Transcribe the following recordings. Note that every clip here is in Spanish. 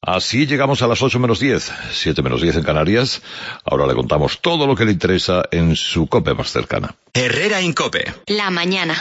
Así llegamos a las 8 menos 10, 7 menos 10 en Canarias. Ahora le contamos todo lo que le interesa en su COPE más cercana. Herrera en COPE. La mañana.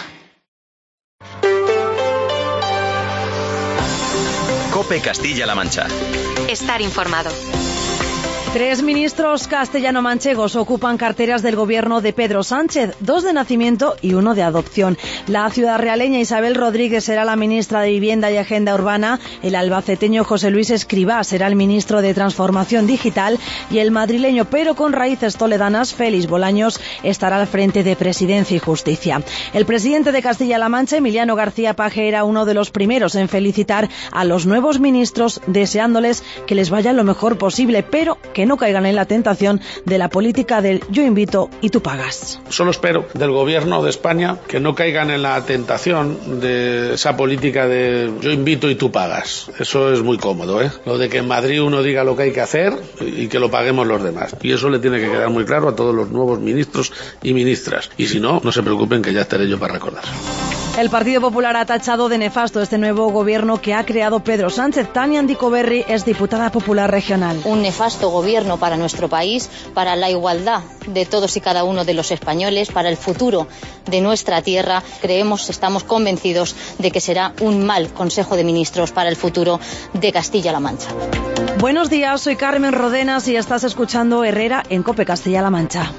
COPE Castilla-La Mancha. Estar informado. 3 ministros castellano-manchegos ocupan carteras del gobierno de Pedro Sánchez, 2 de nacimiento y 1 de adopción. La ciudadrealeña Isabel Rodríguez será la ministra de Vivienda y Agenda Urbana, el albaceteño José Luis Escrivá será el ministro de Transformación Digital y el madrileño, pero con raíces toledanas, Félix Bolaños, estará al frente de Presidencia y Justicia. El presidente de Castilla-La Mancha, Emiliano García Paje, era uno de los primeros en felicitar a los nuevos ministros, deseándoles que les vaya lo mejor posible, pero que no caigan en la tentación de la política del yo invito y tú pagas. Solo espero del gobierno de España que no caigan en la tentación de esa política de yo invito y tú pagas. Eso es muy cómodo, ¿eh? Lo de que en Madrid uno diga lo que hay que hacer y que lo paguemos los demás. Y eso le tiene que quedar muy claro a todos los nuevos ministros y ministras. Y si no, no se preocupen que ya estaré yo para recordar. El Partido Popular ha tachado de nefasto este nuevo gobierno que ha creado Pedro Sánchez. Tania Andicoberri es diputada popular regional. Un nefasto gobierno para nuestro país, para la igualdad de todos y cada uno de los españoles, para el futuro de nuestra tierra. Estamos convencidos de que será un mal Consejo de Ministros para el futuro de Castilla-La Mancha. Buenos días, soy Carmen Rodenas y estás escuchando Herrera en COPE Castilla-La Mancha.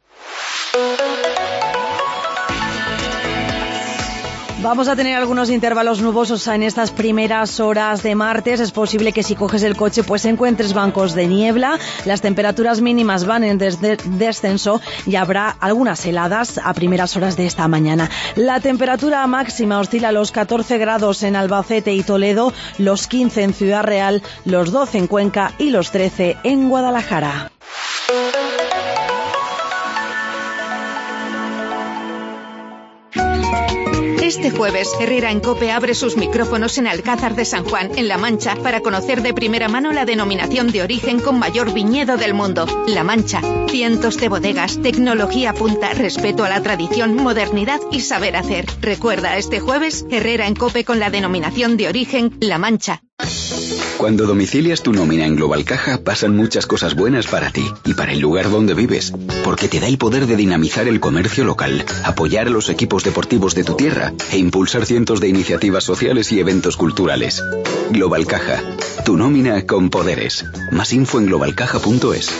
Vamos a tener algunos intervalos nubosos en estas primeras horas de martes. Es posible que si coges el coche pues encuentres bancos de niebla. Las temperaturas mínimas van en descenso y habrá algunas heladas a primeras horas de esta mañana. La temperatura máxima oscila a los 14 grados en Albacete y Toledo, los 15 en Ciudad Real, los 12 en Cuenca y los 13 en Guadalajara. Este jueves, Herrera en COPE abre sus micrófonos en Alcázar de San Juan, en La Mancha, para conocer de primera mano la denominación de origen con mayor viñedo del mundo, La Mancha. Cientos de bodegas, tecnología punta, respeto a la tradición, modernidad y saber hacer. Recuerda, este jueves, Herrera en COPE con la denominación de origen, La Mancha. Cuando domicilias tu nómina en Global Caja, pasan muchas cosas buenas para ti y para el lugar donde vives, porque te da el poder de dinamizar el comercio local, apoyar a los equipos deportivos de tu tierra e impulsar cientos de iniciativas sociales y eventos culturales. Global Caja, tu nómina con poderes. Más info en globalcaja.es.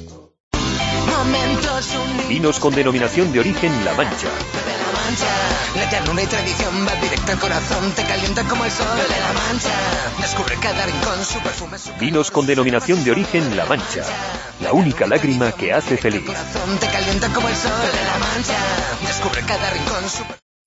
Vinos con denominación de origen La Mancha. La ternura y tradición va directo al corazón, te calienta como el sol de La Mancha. Descubre cada rincón, su perfume, su... Vinos con denominación de origen La Mancha. La única lágrima que hace feliz. Te calienta como el sol de La Mancha. Descubre cada rincón, su...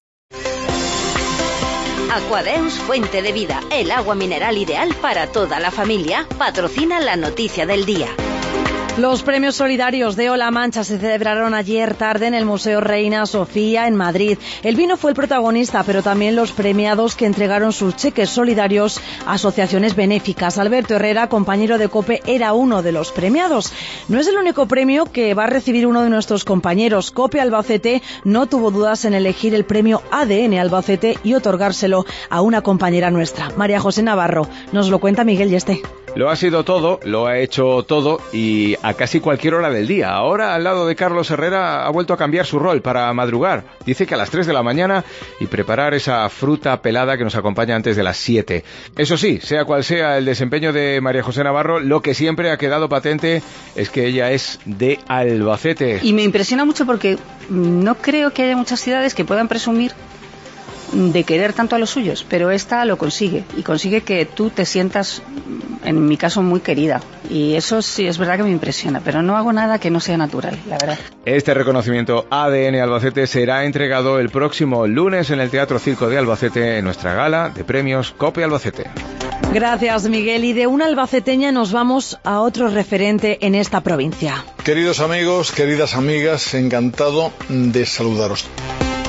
Aquadeus, fuente de vida, el agua mineral ideal para toda la familia, patrocina la noticia del día. Los premios solidarios de Ola Mancha se celebraron ayer tarde en el Museo Reina Sofía en Madrid. El vino fue el protagonista, pero también los premiados que entregaron sus cheques solidarios a asociaciones benéficas. Alberto Herrera, compañero de COPE, era uno de los premiados. No es el único premio que va a recibir uno de nuestros compañeros. COPE Albacete no tuvo dudas en elegir el premio ADN Albacete y otorgárselo a una compañera nuestra, María José Navarro. Nos lo cuenta Miguel Yeste. Lo ha sido todo, lo ha hecho todo y a casi cualquier hora del día. Ahora, al lado de Carlos Herrera, ha vuelto a cambiar su rol para madrugar. Dice que a las 3 de la mañana y preparar esa fruta pelada que nos acompaña antes de las 7. Eso sí, sea cual sea el desempeño de María José Navarro, lo que siempre ha quedado patente es que ella es de Albacete. Y me impresiona mucho porque no creo que haya muchas ciudades que puedan presumir de querer tanto a los suyos, pero esta lo consigue y consigue que tú te sientas, en mi caso, muy querida, y eso sí es verdad que me impresiona, pero no hago nada que no sea natural, la verdad. Este reconocimiento ADN Albacete será entregado el próximo lunes en el Teatro Circo de Albacete en nuestra gala de premios COPE Albacete. Gracias, Miguel. Y de una albaceteña nos vamos a otro referente en esta provincia. Queridos amigos, queridas amigas, encantado de saludaros.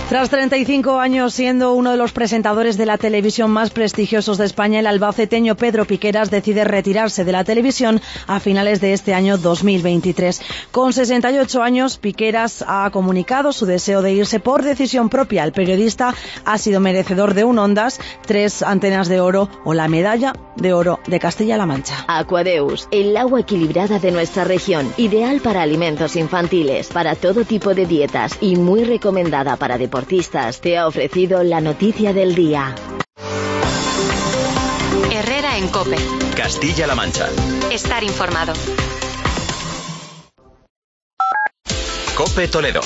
Tras 35 años siendo uno de los presentadores de la televisión más prestigiosos de España, el albaceteño Pedro Piqueras decide retirarse de la televisión a finales de este año 2023. Con 68 años, Piqueras ha comunicado su deseo de irse por decisión propia. El periodista ha sido merecedor de un Ondas, 3 Antenas de Oro o la Medalla de Oro de Castilla-La Mancha. Aquadeus, el agua equilibrada de nuestra región, ideal para alimentos infantiles, para todo tipo de dietas y muy recomendada para deportistas, te ha ofrecido la noticia del día. Herrera en COPE. Castilla-La Mancha. Estar informado. COPE Toledo.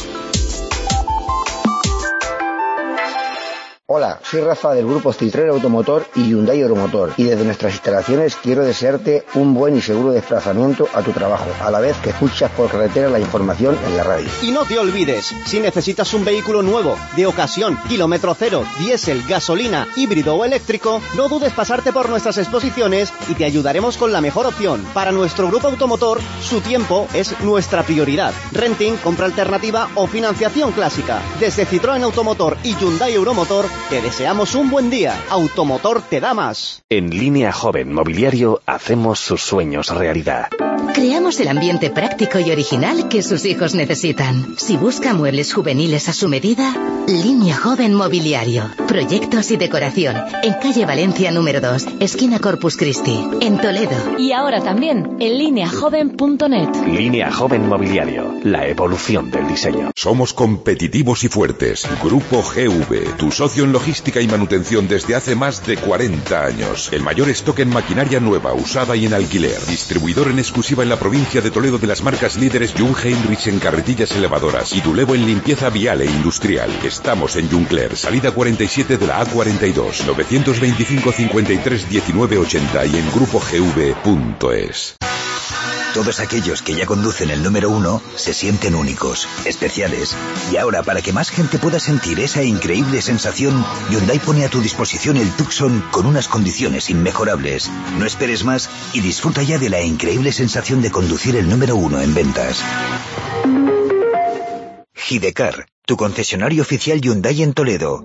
Hola, soy Rafa del grupo Citroën Automotor y Hyundai Euromotor, y desde nuestras instalaciones quiero desearte un buen y seguro desplazamiento a tu trabajo, a la vez que escuchas por carretera la información en la radio. Y no te olvides, si necesitas un vehículo nuevo, de ocasión, kilómetro cero, diésel, gasolina, híbrido o eléctrico, no dudes pasarte por nuestras exposiciones y te ayudaremos con la mejor opción. Para nuestro grupo automotor, su tiempo es nuestra prioridad. Renting, compra alternativa o financiación clásica. Desde Citroën Automotor y Hyundai Euromotor, te deseamos un buen día. Automotor te da más. En Línea Joven Mobiliario hacemos sus sueños realidad. Creamos el ambiente práctico y original que sus hijos necesitan. Si busca muebles juveniles a su medida, Línea Joven Mobiliario. Proyectos y decoración. En calle Valencia número 2, esquina Corpus Christi, en Toledo. Y ahora también en lineajoven.net. Línea Joven Mobiliario. La evolución del diseño. Somos competitivos y fuertes. Grupo GV, tu socio en logística y manutención desde hace más de 40 años. El mayor stock en maquinaria nueva, usada y en alquiler. Distribuidor en exclusiva en la provincia de Toledo de las marcas líderes Jung Heinrich en carretillas elevadoras y Dulevo en limpieza vial e industrial. Estamos en Juncler, salida 47 de la A42, 925 53 19 80 y en grupogv.es. Todos aquellos que ya conducen el número 1 se sienten únicos, especiales. Y ahora, para que más gente pueda sentir esa increíble sensación, Hyundai pone a tu disposición el Tucson con unas condiciones inmejorables. No esperes más y disfruta ya de la increíble sensación de conducir el número 1 en ventas. Hidecar, tu concesionario oficial Hyundai en Toledo.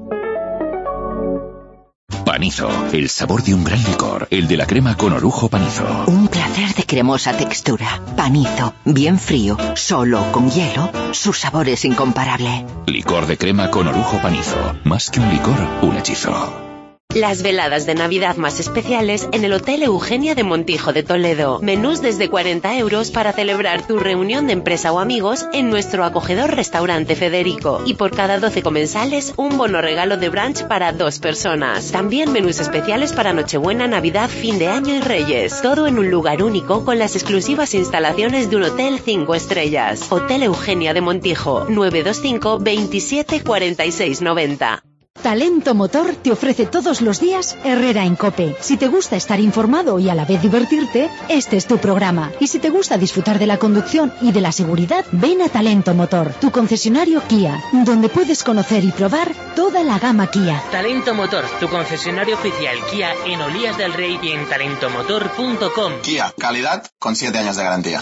Panizo, el sabor de un gran licor, el de la crema con orujo Panizo. Un placer de cremosa textura. Panizo, bien frío, solo con hielo, su sabor es incomparable. Licor de crema con orujo Panizo, más que un licor, un hechizo. Las veladas de Navidad más especiales en el Hotel Eugenia de Montijo de Toledo. Menús desde 40 euros para celebrar tu reunión de empresa o amigos en nuestro acogedor restaurante Federico. Y por cada 12 comensales, un bono regalo de brunch para 2 personas. También menús especiales para Nochebuena, Navidad, fin de año y Reyes. Todo en un lugar único con las exclusivas instalaciones de un hotel 5 estrellas. Hotel Eugenia de Montijo, 925 27 46 90. Talento Motor te ofrece todos los días Herrera en COPE. Si te gusta estar informado y a la vez divertirte, este es tu programa. Y si te gusta disfrutar de la conducción y de la seguridad, ven a Talento Motor, tu concesionario Kia, donde puedes conocer y probar toda la gama Kia. Talento Motor, tu concesionario oficial Kia en Olías del Rey y en talentomotor.com. Kia, calidad con 7 años de garantía.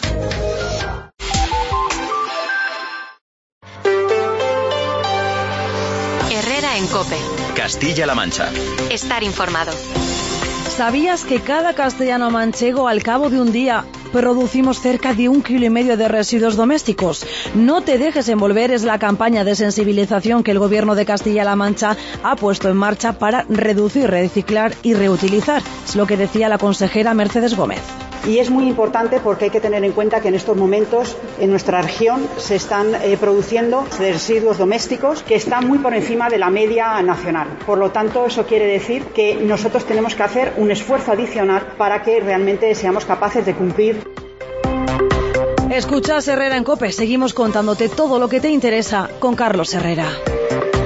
Herrera en COPE. Castilla-La Mancha. Estar informado. ¿Sabías que cada castellano manchego al cabo de un día producimos cerca de 1,5 kilos de residuos domésticos? No te dejes envolver es la campaña de sensibilización que el Gobierno de Castilla-La Mancha ha puesto en marcha para reducir, reciclar y reutilizar. Es lo que decía la consejera Mercedes Gómez. Y es muy importante porque hay que tener en cuenta que en estos momentos en nuestra región se están produciendo residuos domésticos que están muy por encima de la media nacional. Por lo tanto, eso quiere decir que nosotros tenemos que hacer un esfuerzo adicional para que realmente seamos capaces de cumplir. Escuchas Herrera en COPE. Seguimos contándote todo lo que te interesa con Carlos Herrera.